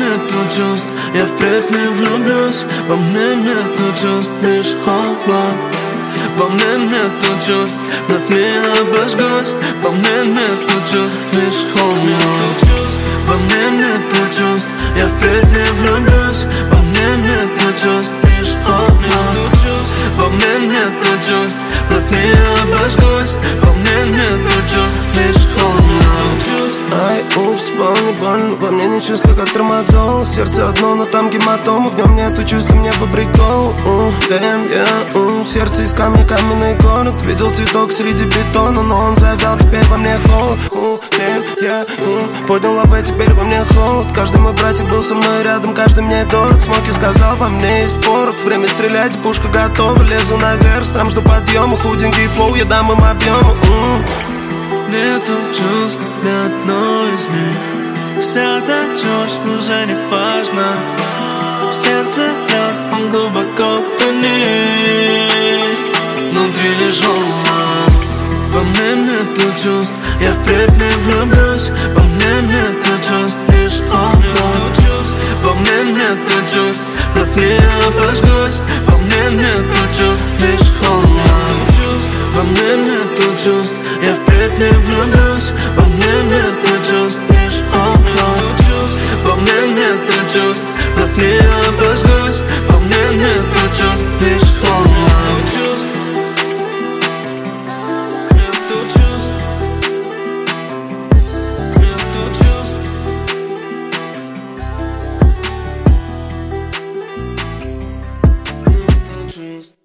нету чувств, я впредь не влюблюсь. Во мне нету чувств, лишь холод. Во мне нету чувств, вновь не обожгусь. Во мне нету чувств, лишь холод. Во мне нету чувств, я впредь не влюблюсь. Во мне нету чувств, лишь холод. Во мне нету чувств, вновь не обожгусь. Во мне нету чувств, лишь холод. Ай, упс, больно, больно. Во мне не чувство, как травмадол. Сердце одно, но там гематома. В нем нету чувств, мне по приколу. Сердце из камня, каменный город. Видел цветок среди бетона, но он завял, теперь во мне холод. Поднял лавы, теперь во мне холод. Каждый мой братик был со мной рядом, каждый мне дорог. Смоки сказал, во мне есть порох. Время стрелять, пушка готова. Лезу наверх, сам жду подъема. Худенький флоу, я дам им объема. Нету чувств для одной из них. Вся эта чушь уже не важна. В сердце лед, он глубоко проник. Внутри лишь холод. Во мне нету чувств, я впредь не влюблюсь. Во мне нету чувств, лишь холод. Во мне нету чувств, вновь не обожгусь. Во мне нету чувств, лишь холод. Во мне нету чувств, я впредь не влюблюсь. Во мне нету чувств, лишь холод. Во мне нету чувств, вновь не обожгусь. Во мне нету чувств, лишь холод. Neta, just